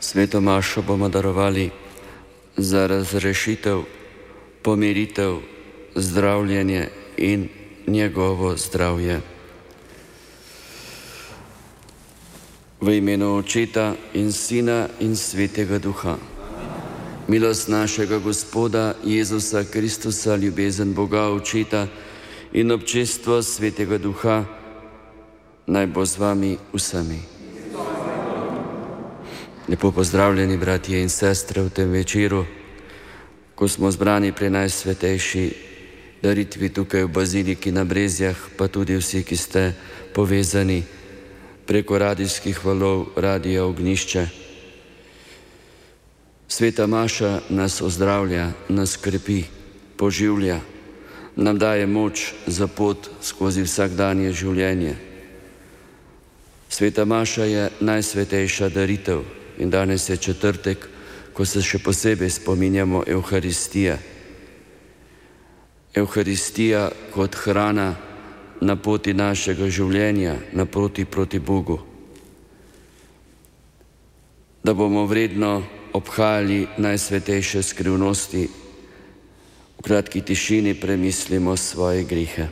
Sveto mašo bomo darovali za razrešitev, pomiritev, zdravljenje in njegovo zdravje. V imenu Očeta in Sina in Svetega Duha. Milost našega Gospoda Jezusa Kristusa, ljubezen Boga Očeta in občestvo Svetega Duha naj bo z vami vsemi. Lepo pozdravljeni, bratje in sestre, v tem večeru, ko smo zbrani pri najsvetejši daritvi tukaj v Baziliki na Brezjah, pa tudi vsi, ki ste povezani preko radijskih valov Radia Ognjišče. Sveta maša nas ozdravlja, nas krepi, poživlja, nam daje moč za pot skozi vsakdanje življenje. Sveta maša je najsvetejša daritev in danes je četrtek, ko se še posebej spominjamo Evharistije. Evharistija kot hrana na poti našega življenja, na poti proti Bogu. Da bomo vredno obhajali najsvetejše skrivnosti, v kratki tišini premislimo svoje grehe.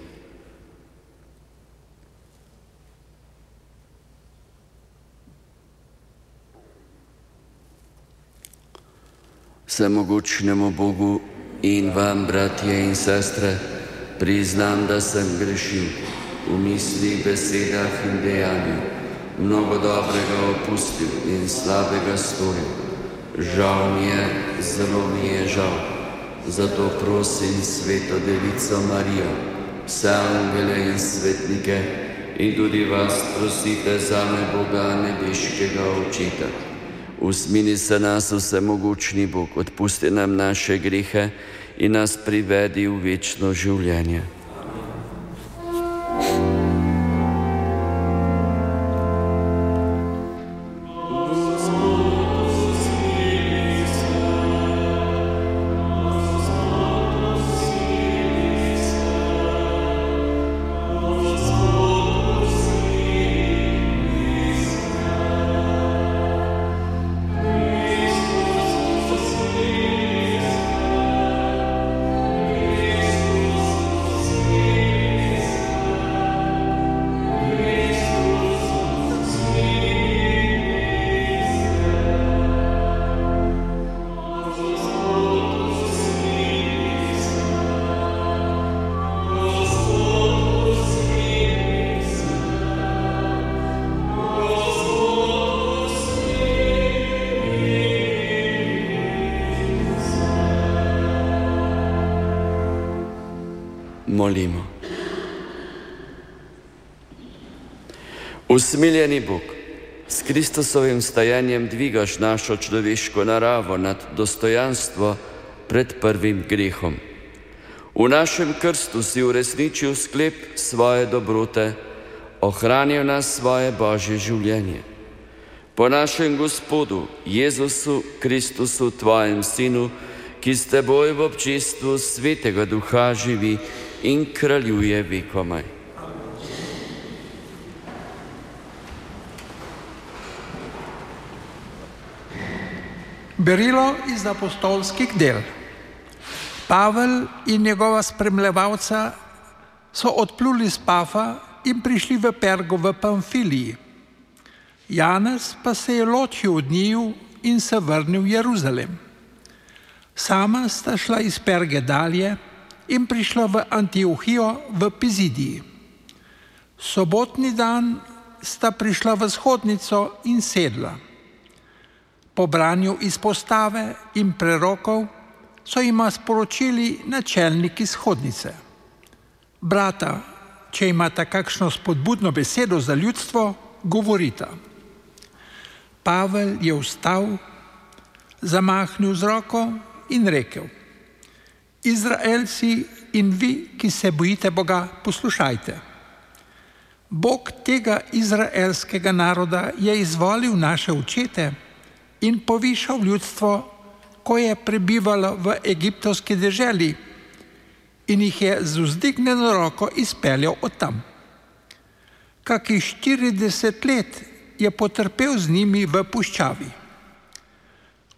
Vsemogočnemu Bogu in vam, bratje in sestre, priznam, da sem grešil v mislih, besedah in dejanju, mnogo dobrega opustil in slabega storil. Žal mi je, zelo mi je žal. Zato prosim Sveto Devico Marijo, vse angele in svetnike in tudi vas prosite zame, Boga nebeškega Očeta. Usmini se nas, vsemogočni Bog, odpusti nam naše grehe in nas privedi v večno življenje. Molimo. Usmiljeni Bog, s Kristusovim vstajanjem dvigaš našo človeško naravo nad dostojanstvo pred prvim grehom. V našem krstu si uresničil sklep svoje dobrote, ohranil nas svoje Božje življenje. Po našem Gospodu Jezusu Kristusu, tvojem Sinu, ki s teboj v občestvu Svetega Duha živi in kraljuje vekomaj. Berilo iz apostolskih del. Pavel in njegova spremljevalca so odpluli z Pafa in prišli v Pergo v Pamfiliji. Janez pa se je ločil od njiju in se vrnil v Jeruzalem. Sama sta šla iz Perge dalje in prišla v Antiohijo v Pizidiji. Sobotni dan sta prišla v shodnico in sedla. Po branju izpostave in prerokov so jima sporočili načelniki shodnice: brata, če imata kakšno spodbudno besedo za ljudstvo, govorita. Pavel je vstal, zamahnil z roko in rekel: Izraelci in vi, ki se bojite Boga, poslušajte. Bog tega izraelskega naroda je izvolil naše očete in povišal ljudstvo, ko je prebivalo v egiptovski deželi, in jih je z vzdignjeno roko izpeljal od tam. Kakih 40 let je potrpel z njimi v puščavi.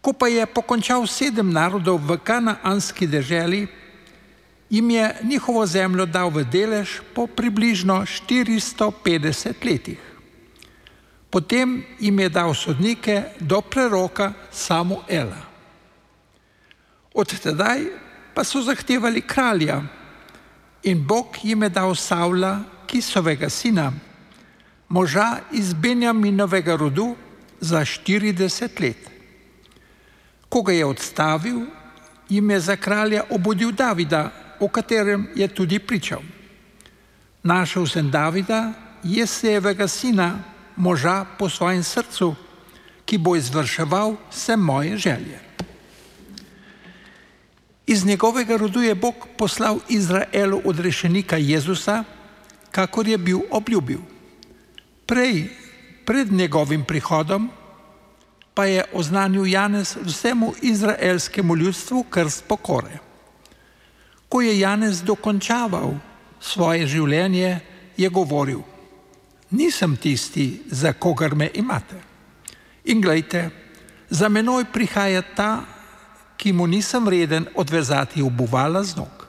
Ko pa je pokončal 7 narodov v kanaanski deželi, jim je njihovo zemljo dal v delež po približno 450 letih. Potem jim je dal sodnike do preroka Samuela. Od tedaj pa so zahtevali kralja in Bog jim je dal Savla, Kisovega sina, moža iz Benjaminovega rodu, za 40 let. Ko ga je odstavil, jim je za kralja obudil Davida, o katerem je tudi pričal. Našel sem Davida, Jesejevega sina, moža po svojem srcu, ki bo izvrševal vse moje želje. Iz njegovega rodu je Bog poslal Izraelu odrešenika Jezusa, kakor je bil obljubil. Pred njegovim prihodom pa je oznanil Janez vsemu izraelskemu ljudstvu krst pokore. Ko je Janez dokončaval svoje življenje, je govoril: nisem tisti, za kogar me imate. In glejte, za menoj prihaja ta, ki mu nisem vreden odvezati obuvala z nog.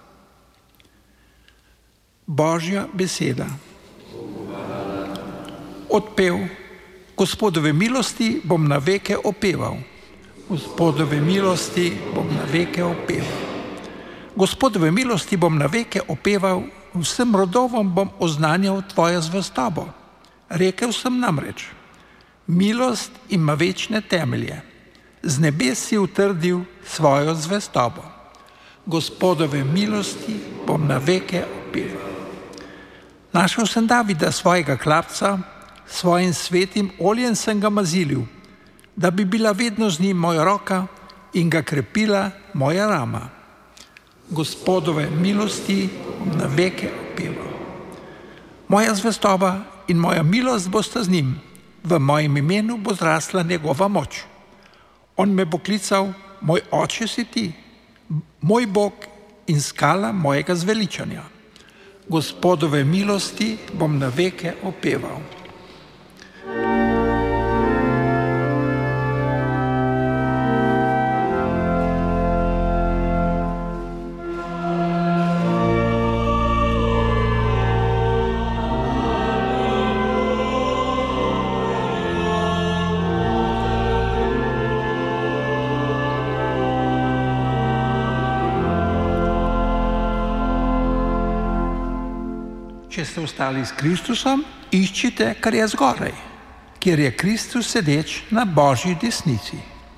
Božja beseda. Odpev: Gospodove milosti bom na veke opeval. Gospodove milosti bom na veke opeval. Gospodove milosti bom na veke opeval, vsem rodovom bom oznanjal tvojo zvestobo. Rekel sem namreč: milost ima večne temelje. Z nebes si utrdil svojo zvestobo. Gospodove milosti bom na veke opeval. Našel sem Davida, svojega hlapca, svojim svetim oljem sem ga mazilil, da bi bila vedno z njim moja roka in ga krepila moja rama. Gospodove milosti bom na veke opeval. Moja zvestoba in moja milost bosta z njim, v mojem imenu bo zrasla njegova moč. On me bo klical: moj oče si ti, moj Bog in skala mojega zveličanja. Gospodove milosti bom na veke opeval. Če ste ostali s Kristusom, iščite, kar je zgoraj, kjer je Kristus sedeč na Božji desnici.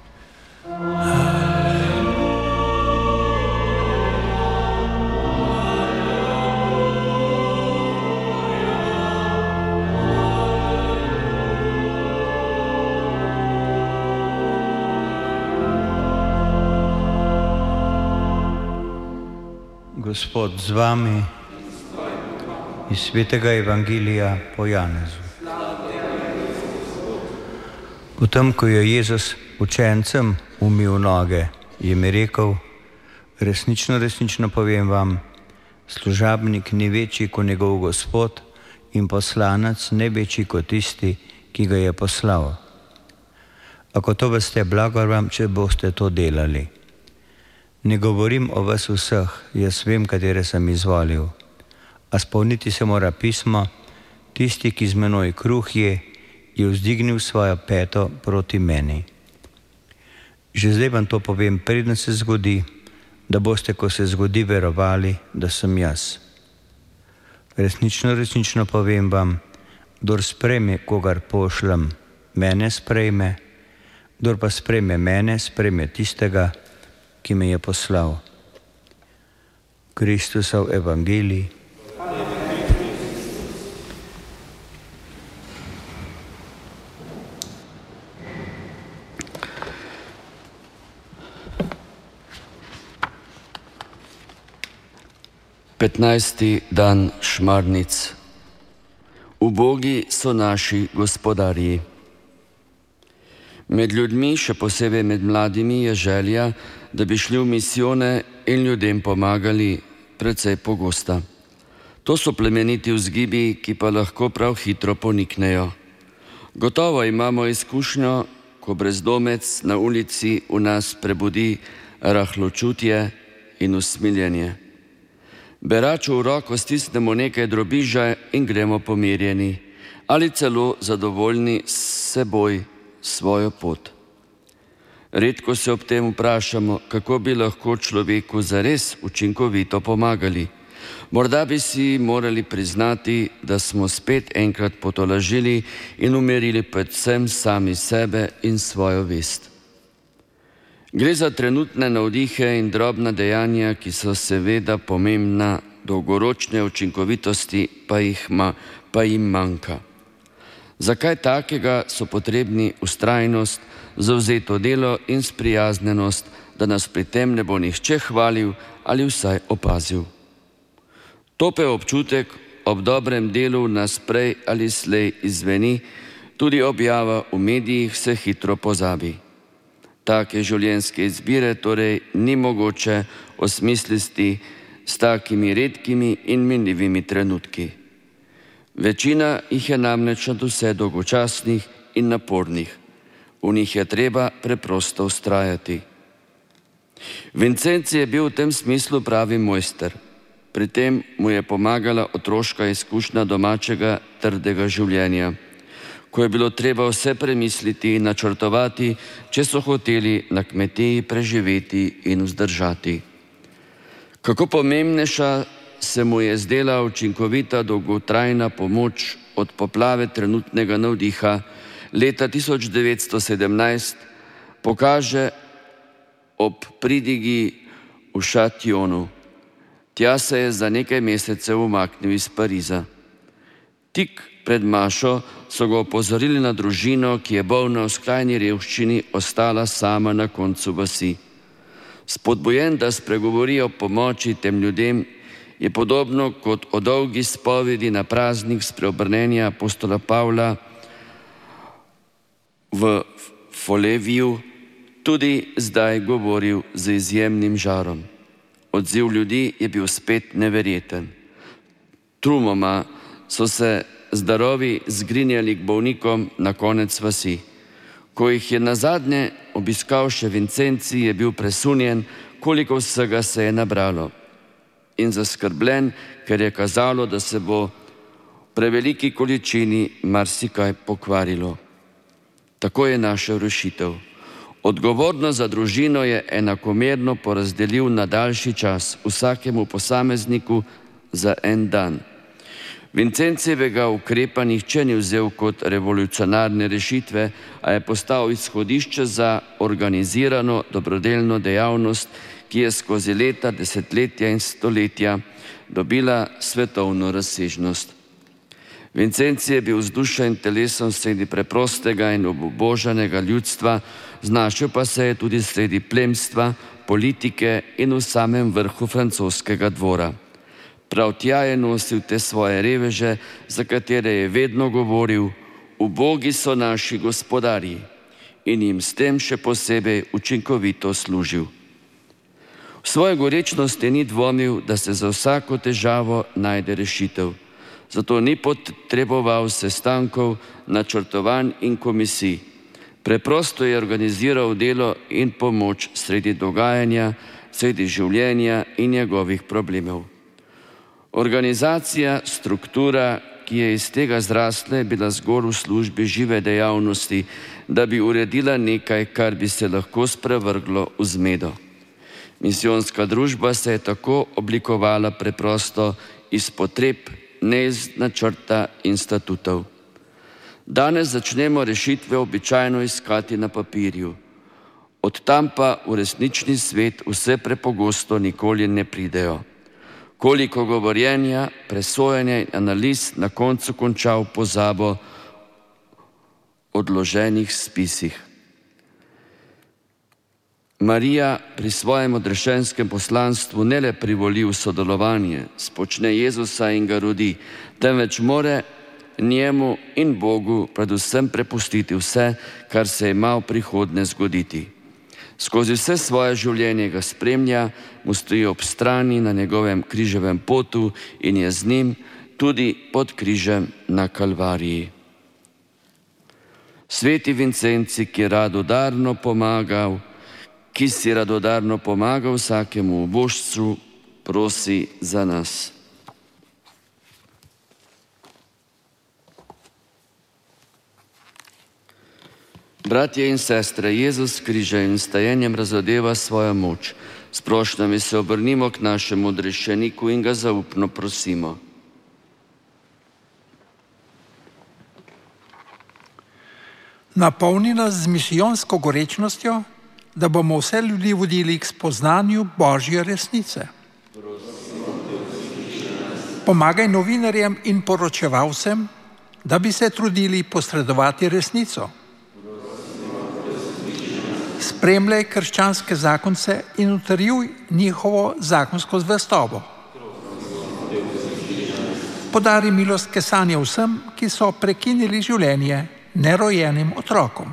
Gospod z vami. Iz svetega evangelija po Janezu. Potem, ko je Jezus učencem umil noge, je mi rekel: resnično, resnično povem vam, služabnik ni večji kot njegov gospod in poslanec ne večji kot tisti, ki ga je poslal. Ako to veste, blagor vam, če boste to delali. Ne govorim o vas vseh, jaz vem, katere sem izvolil. A spolniti se mora pismo: tisti, ki z menoj kruh je vzdignil svojo peto proti meni. Že zdaj vam to povem, preden se zgodi, da boste, ko se zgodi, verovali, da sem jaz. Resnično, resnično povem vam, kdor sprejme, kogar pošljem, mene sprejme, kdor pa sprejme mene, sprejme tistega, ki me je poslal. Kristusov evangelij. Petnajsti dan šmarnic. Ubogi so naši gospodarji. Med ljudmi, še posebej med mladimi, je želja, da bi šli v misijone in ljudem pomagali, precej pogosta. To so plemeniti vzgibi, ki pa lahko prav hitro poniknejo. Gotovo imamo izkušnjo, ko brezdomec na ulici v nas prebudi rahločutje in usmiljenje. Beraču v roko stisnemo nekaj drobiža in gremo pomirjeni ali celo zadovoljni s seboj svojo pot. Redko se ob tem vprašamo, kako bi lahko človeku zares učinkovito pomagali. Morda bi si morali priznati, da smo spet enkrat potolažili in umirili predvsem sami sebe in svojo vest. Gre za trenutne navdihe in drobna dejanja, ki so seveda pomembna, dolgoročne učinkovitosti pa jim manjka. Za kaj takega so potrebni vztrajnost, zavzeto delo in sprijaznenost, da nas pri tem ne bo nihče hvalil ali vsaj opazil. Topel občutek ob dobrem delu nas prej ali slej izzveni, tudi objava v medijih se hitro pozabi. Take življenjske izbire torej ni mogoče osmisliti s takimi redkimi in minljivimi trenutki. Večina jih je namreč nadvse dolgočasnih in napornih. V njih je treba preprosto vztrajati. Vincenzi je bil v tem smislu pravi mojster. Pri tem mu je pomagala otroška izkušnja domačega trdega življenja, ko je bilo treba vse premisliti in načrtovati, če so hoteli na kmetiji preživeti in vzdržati. Kako pomembnejša se mu je zdela učinkovita dolgotrajna pomoč od poplave trenutnega navdiha leta 1917, pokaže ob pridigi v Šatjonu. Tja se je za nekaj mesecev umaknil iz Pariza. Tik pred mašo so ga opozorili na družino, ki je bolna v skrajni revščini ostala sama na koncu vasi. Spodbujen, da spregovori o pomoči tem ljudem, je podobno kot o dolgi spovedi na praznik spreobrnenja apostola Pavla v Foleviju tudi zdaj govoril z izjemnim žarom. Odziv ljudi je bil spet neverjeten. Trumoma so se zdarovi zgrinjali k bolnikom na konec vasi. Ko jih je nazadnje obiskal še Vincenzi, je bil presunjen, koliko vsega se je nabralo, in zaskrbljen, ker je kazalo, da se bo v preveliki količini marsikaj pokvarilo. Tako je našel rešitev. Odgovornost za družino je enakomerno porazdelil na daljši čas vsakemu posamezniku za en dan. Vincenzijevega ukrepa nihče ni vzel kot revolucionarne rešitve, a je postal izhodišče za organizirano dobrodelno dejavnost, ki je skozi leta, desetletja in stoletja dobila svetovno razsežnost. Vincenzi je bil z dušo in telesom sredi preprostega in obubožanega ljudstva, znašel pa se je tudi sredi plemstva, politike in v samem vrhu francoskega dvora. Prav tja je nosil te svoje reveže, za katere je vedno govoril: ubogi so naši gospodarji, in jim s tem še posebej učinkovito služil. V svoji gorečnosti ni dvomil, da se za vsako težavo najde rešitev. Zato ni potreboval sestankov, načrtovanj in komisij. Preprosto je organiziral delo in pomoč sredi dogajanja, sredi življenja in njegovih problemov. Organizacija, struktura, ki je iz tega zrasla, je bila zgolj v službi žive dejavnosti, da bi uredila nekaj, kar bi se lahko sprevrglo v zmedo. Misijonska družba se je tako oblikovala preprosto iz potreb, ne iz načrta in statutov. Danes začnemo rešitve običajno iskati na papirju. Od tam pa v resnični svet vse prepogosto nikoli ne pridejo. Koliko govorjenja, presojanja in analiz na koncu konča v pozabo odloženih spisih. Marija pri svojem odrešenskem poslanstvu ne le privoli v sodelovanje, spočne Jezusa in ga rodi, temveč more njemu in Bogu predvsem prepustiti vse, kar se ima v prihodnje zgoditi. Skozi vse svoje življenje ga spremlja, mu stoji ob strani na njegovem križevem potu in je z njim tudi pod križem na Kalvariji. Sveti Vincenci, ki si radodarno pomagal vsakemu ubožcu, prosi za nas. Bratje in sestre, Jezus s križem in stajenjem razodeva svojo moč. S prošnjami se obrnimo k našemu odrešeniku in ga zaupno prosimo. Napolni nas z misijonsko gorečnostjo, da bomo vse ljudi vodili k spoznanju Božje resnice. Pomagaj novinarjem in poročevalcem, da bi se trudili posredovati resnico. Spremljaj krščanske zakonce in utrjuj njihovo zakonsko zvestobo. Podari milost kesanja vsem, ki so prekinili življenje nerojenim otrokom.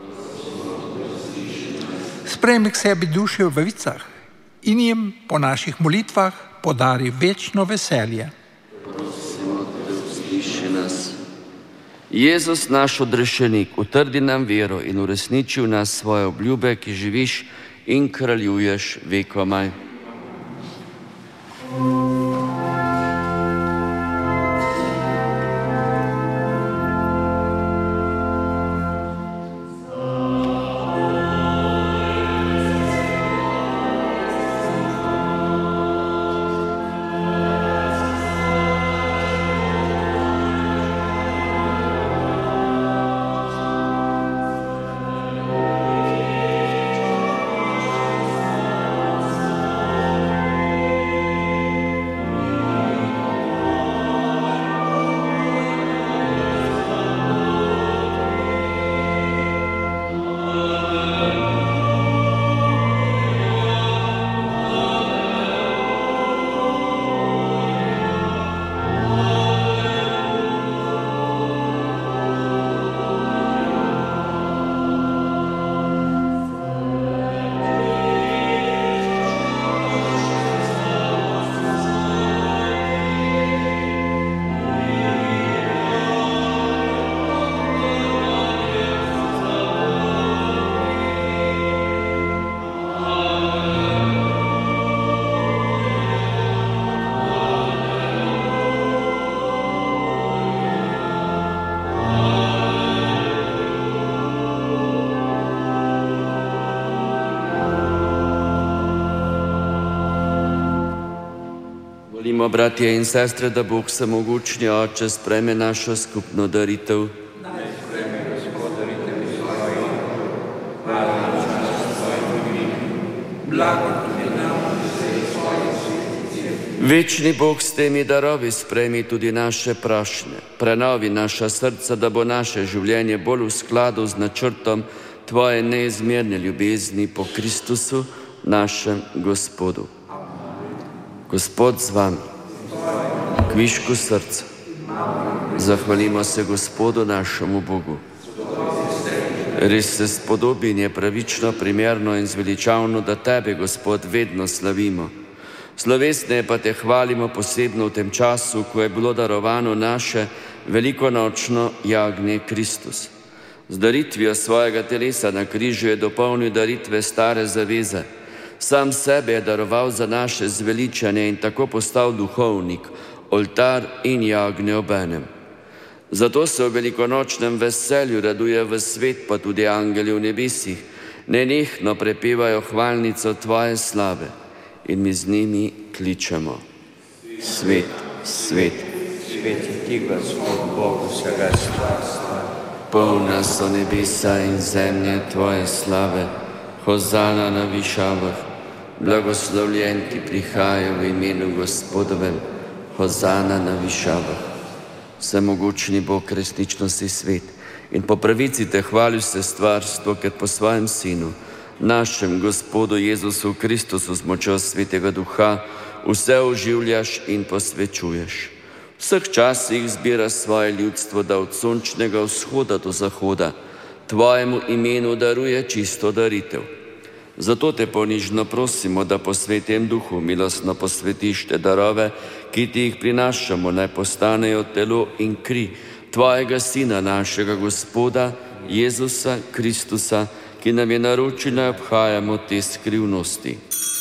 Sprejmi k sebi duše v vavicah in jim po naših molitvah podari večno veselje. Prosimo, da usliši nas. Jezus, naš odrešenik, utrdi nam vero in uresniči v nas svoje obljube, ki živiš in kraljuješ vekomaj. Molimo, bratje in sestre, da Bog Vsemogočni Oče sprejme našo skupno daritev. Večni Bog, s temi darovi sprejmi tudi naše prošnje. Prenovi naša srca, da bo naše življenje bolj v skladu z načrtom Tvoje neizmerne ljubezni po Kristusu, našem Gospodu. Gospod z vami, kvišku srca, zahvalimo se Gospodu našemu Bogu. Res se spodobi in je pravično, primerno in zveličavno, da Tebe, Gospod, vedno slavimo. Slovesneje pa Te hvalimo posebno v tem času, ko je bilo darovano naše velikonočno jagnje Kristus. Z daritvijo svojega telesa na križu je dopolnil daritve stare zaveze. Sam sebe je daroval za naše zveličanje in tako postal duhovnik, oltar in jagnje obenem. Zato se v velikonočnem veselju raduje v svet, pa tudi angeli v nebesih, nenehno prepevajo hvalnico Tvoje slave in mi z njimi kličemo. Svet, svet, svet je Ti, Gospod, Bog vsega stvarstva. Polna so nebesa in zemlje Tvoje slave, hozana na višavah. Blagoslovljen, ki prihaja v imenu Gospodovem, hozana na višavah. Vsemogočni Bog, resnično si svet in po pravici Te hvali vse stvarstvo, ker po svojem Sinu, našem Gospodu Jezusu Kristusu z močjo Svetega Duha vse oživljaš in posvečuješ. V vseh časih zbiraš svoje ljudstvo, da od sončnega vzhoda do zahoda Tvojemu imenu daruje čisto daritev. Zato Te ponižno prosimo, da po Svetem Duhu milostno posvetiš te darove, ki Ti jih prinašamo, naj postanejo telo in kri Tvojega Sina, našega Gospoda Jezusa Kristusa, ki nam je naročil, da obhajamo te skrivnosti.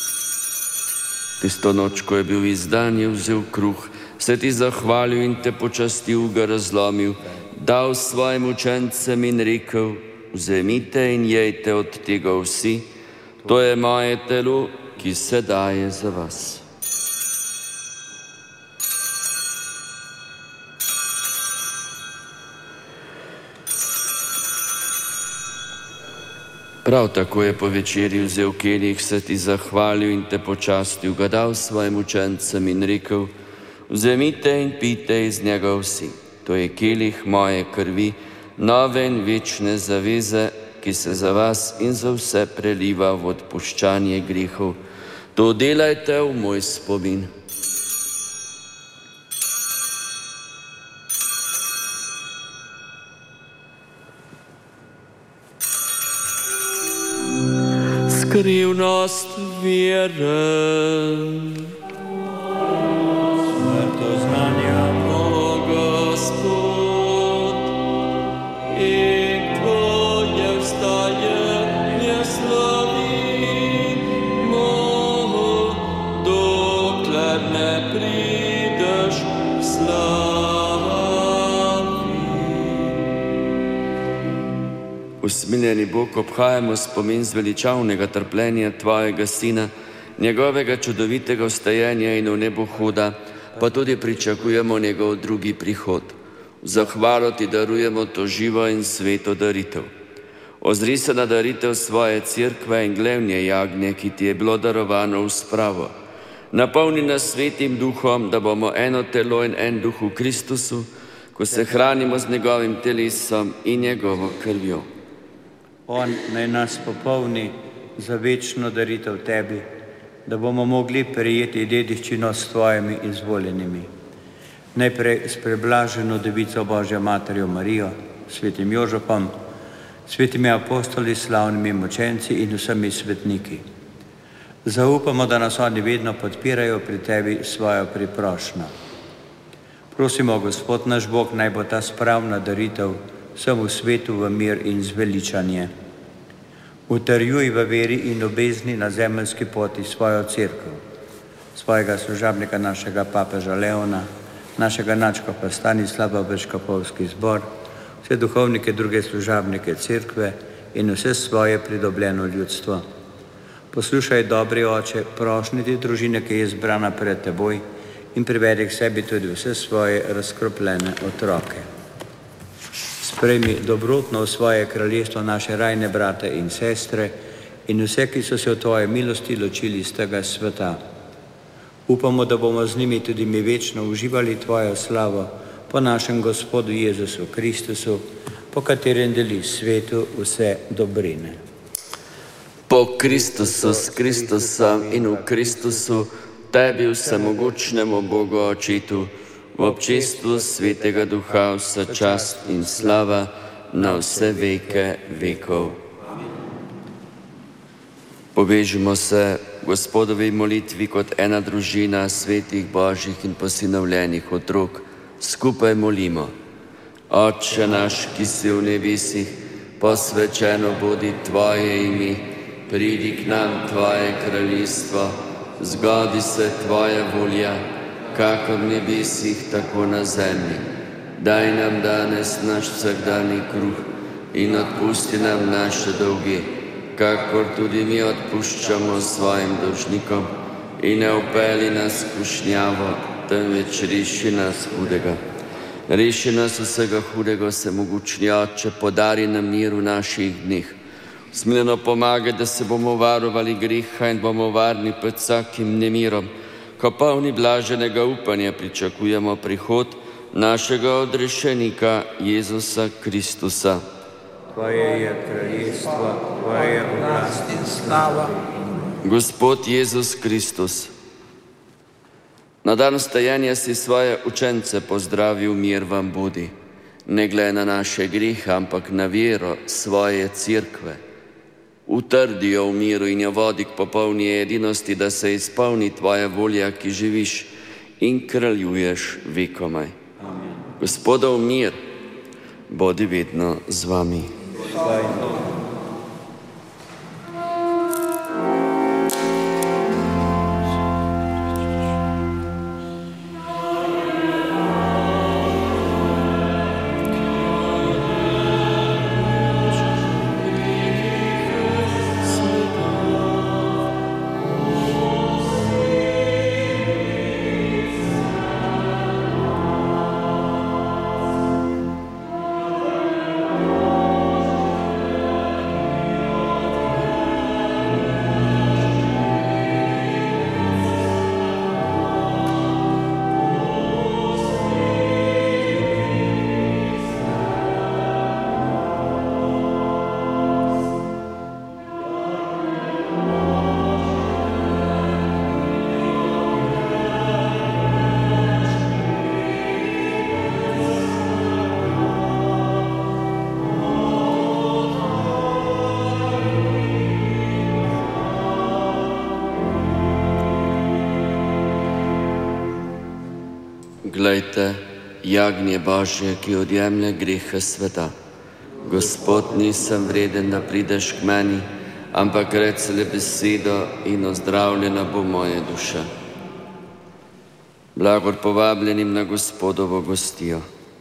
Tisto noč, ko je bil izdan, je vzel kruh, se ti zahvalil in te počastil, ga razlomil, dal svojim učencem in rekel: vzemite in jejte od tega vsi, to je moje telo, ki se daje za vas. Prav tako je po večerji vzel kelih, se ti zahvalil in te počastil, ga dal svojim učencem in rekel: vzemite in pijte iz njega vsi, to je kelih moje krvi, nove in večne zaveze, ki se za vas in za vse preliva v odpuščanje grehov. To delajte v moj spomin. Skrivnost vere. Smrto znanja. O Gospod, in Tvoje vstajanje slavimo, dokler ne prideš v slavi. Usmiljeni Bog, obhajamo spomin zveličavnega trpljenja Tvojega Sina, njegovega čudovitega vstajenja in v nebohoda, pa tudi pričakujemo njegov drugi prihod. V zahvalo ti darujemo to živo in sveto daritev. Ozri se na daritev svoje cerkve in glevnje jagnje, ki ti je bilo darovano v spravo. Napolni nas svetim duhom, da bomo eno telo in en duh v Kristusu, ko se hranimo z njegovim telesom in njegovo krvjo. On naj nas popolni za večno daritev tebi, da bomo mogli prejeti dediščino s tvojimi izvoljenimi. Najprej s preblaženo Devico Božjo Materjo Marijo, svetim Jožefom, svetimi apostoli, slavnimi mučenci in vsemi svetniki. Zaupamo, da nas oni vedno podpirajo pri tebi svojo priprošnjo. Prosimo, Gospod naš Bog, naj bo ta spravna daritev vsemu svetu v mir in zveličanje. Utrjuj v veri in ljubezni na zemeljski poti svojo cerkev, svojega služabnika, našega papeža Leona, našega nadškofa Stanislava, biskupski zbor, vse duhovnike, druge služabnike cerkve in vse svoje pridobljeno ljudstvo. Poslušaj, dobri Oče, prošnje te družine, ki je zbrana pred teboj, in privedi k sebi tudi vse svoje razkropljene otroke. Sprejmi dobrotno v svoje kraljestvo naše rajne brate in sestre in vse, ki so se v tvoje milosti ločili iz tega sveta. Upamo, da bomo z njimi tudi mi večno uživali tvojo slavo po našem Gospodu Jezusu Kristusu, po katerem deli svetu vse dobrine. Po Kristusu, s Kristusom in v Kristusu, tebi vsemogočnemu Bogu Očetu, v občestvu Svetega Duha vsa čast in slava na vse veke vekov. Povežimo se Gospodovi molitvi kot ena družina svetih Božjih in posinovljenih otrok. Skupaj molimo. Otče naš, ki si v nebesih, posvečeno bodi tvoje ime, pridi k nam tvoje kraljestvo, zgodi se tvoja volja, kakor v nebesih, tako na zemlji. Daj nam danes naš vsakdanji kruh in odpusti nam naše dolge, kakor tudi mi odpuščamo svojim dolžnikom, in ne vpelji nas v skušnjavo, temveč reši nas hudega. Reši nas vsega hudega, vsemogočni Otče, podari nam mir v naših dneh. Smiljeno pomagaj, da se bomo varovali greha in bomo varni pred vsakim nemirom, ko polni blaženega upanja pričakujemo prihod našega odrešenika Jezusa Kristusa. Tvoje je kraljestvo, tvoje je oblast in slava. Gospod Jezus Kristus, na dan vstajanja si svoje učence pozdravil: mir vam bodi. Ne glede na naše grehe, ampak na vero svoje cerkve. Utrdi jo v miru in jo vodi k popolni edinosti, da se izpolni tvoja volja, ki živiš in kraljuješ vekomaj. Gospodov mir bodi vedno z vami. Glejte, jagnje Božje, ki odjemlje grehe sveta. Gospod, nisem vreden, da prideš k meni, ampak reci le besedo in ozdravljena bo moja duša. Blagor povabljenim na Gospodovo gostijo.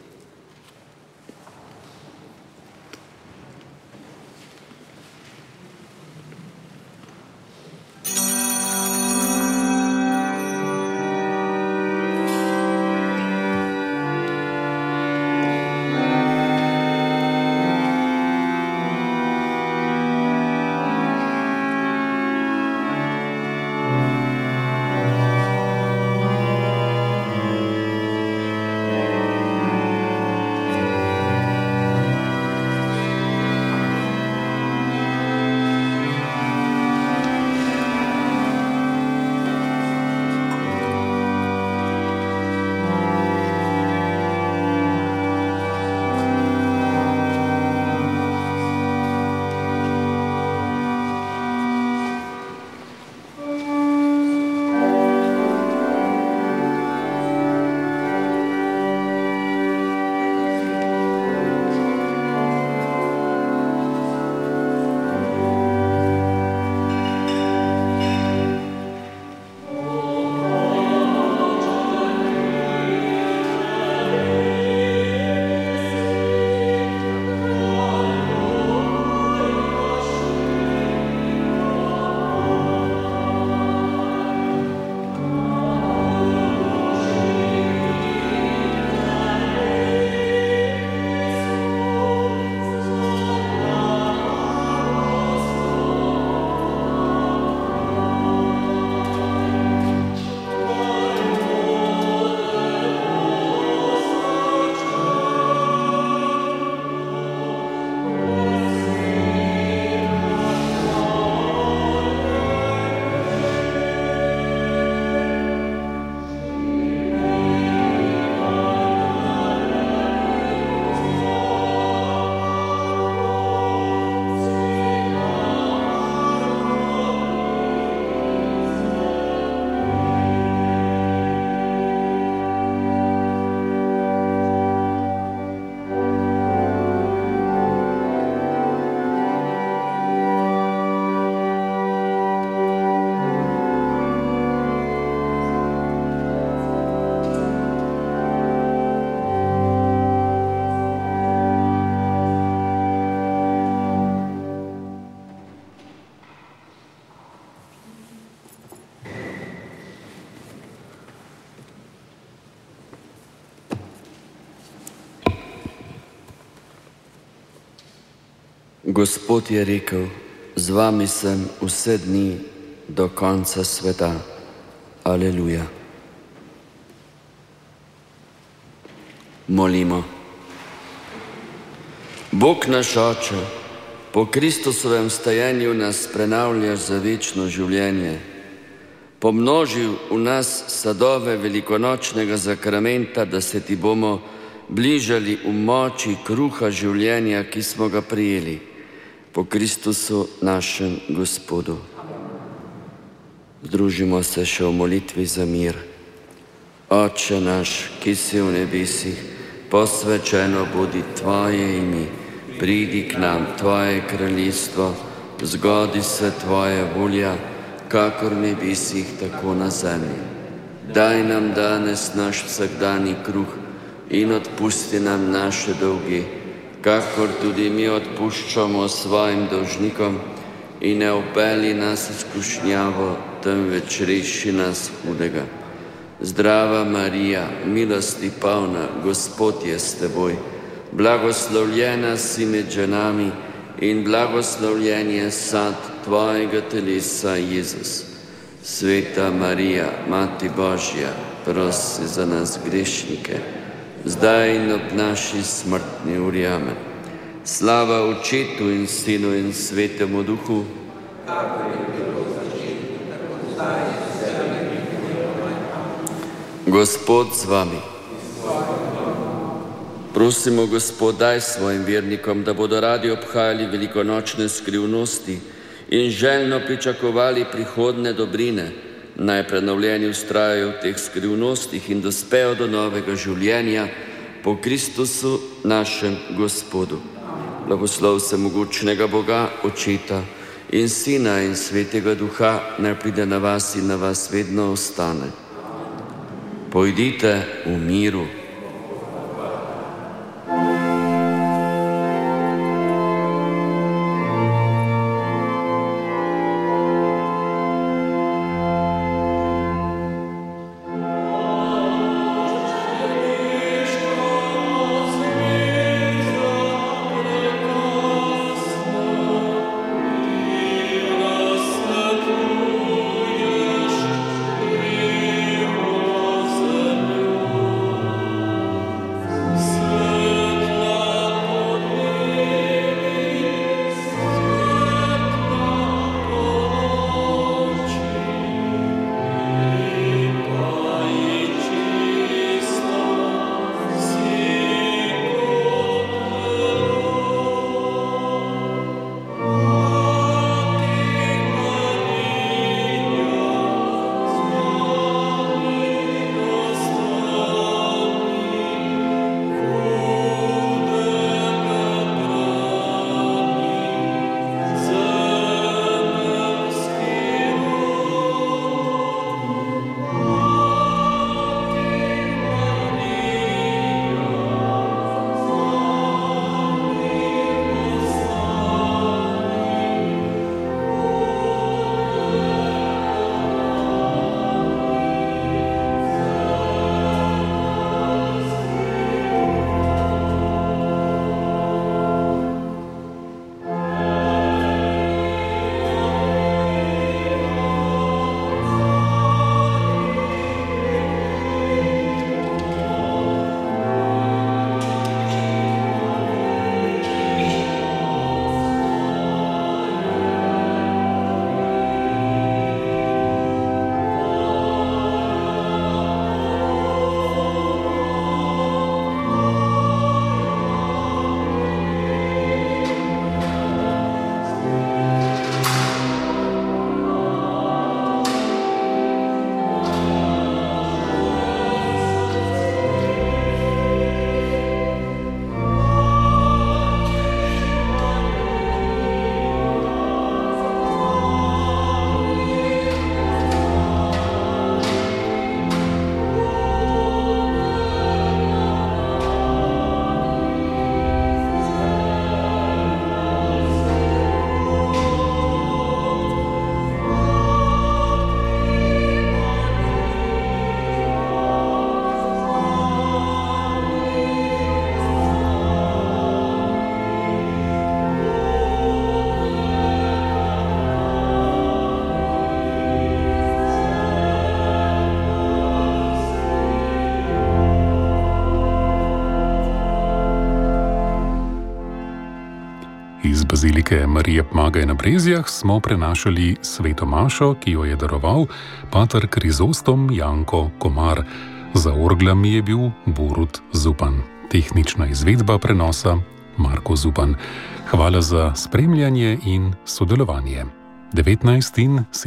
Gospod je rekel, z vami sem vse dni do konca sveta. Aleluja. Molimo. Bog naš Oče, po Kristusovem stajenju nas prenavljaš za večno življenje. Pomnožil v nas sadove velikonočnega zakramenta, da se ti bomo bližali v moči kruha življenja, ki smo ga prijeli. Po Kristusu našem Gospodu. Združimo se še v molitvi za mir. Oče naš, ki si v nebesih, posvečeno bodi tvoje ime, pridi k nam Tvoje kraljestvo, zgodi se Tvoja volja, kakor v nebesih, tako na zemlji. Daj nam danes naš vsakdanji kruh in odpusti nam naše dolge, kakor tudi mi odpuščamo svojim dolžnikom, in ne vpelji nas v skušnjavo, temveč reši nas hudega. Zdrava Marija, milosti polna, Gospod je s teboj, blagoslovljena si med ženami in blagoslovljen je sad Tvojega telesa, Jezus. Sveta Marija, Mati Božja, prosi za nas grešnike, zdaj in ob naši smrtni uri. Amen. Slava Očetu in Sinu in Svetemu Duhu, Gospod z vami. Prosimo, Gospod, daj svojim vernikom, da bodo radi obhajali velikonočne skrivnosti in željno pričakovali prihodne dobrine, naj prenovljeni vztrajajo v teh skrivnostih in dospejo do novega življenja po Kristusu našem Gospodu. Blagoslov vsemogočnega Boga, Očeta in Sina in Svetega Duha, naj pride na vas in na vas vedno ostane. Pojdite v miru. Iz bazilike Marije Pomagaj na Brezjah smo prenašali sveto mašo, ki jo je daroval pater Krizostom Janko Komar. Za orglami je bil Borut Zupan. Tehnična izvedba prenosa Marko Zupan. Hvala za spremljanje in sodelovanje.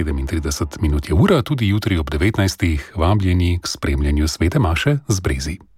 19:37 je ura, tudi jutri ob 19. vabljeni k spremljanju svete maše z Brezij.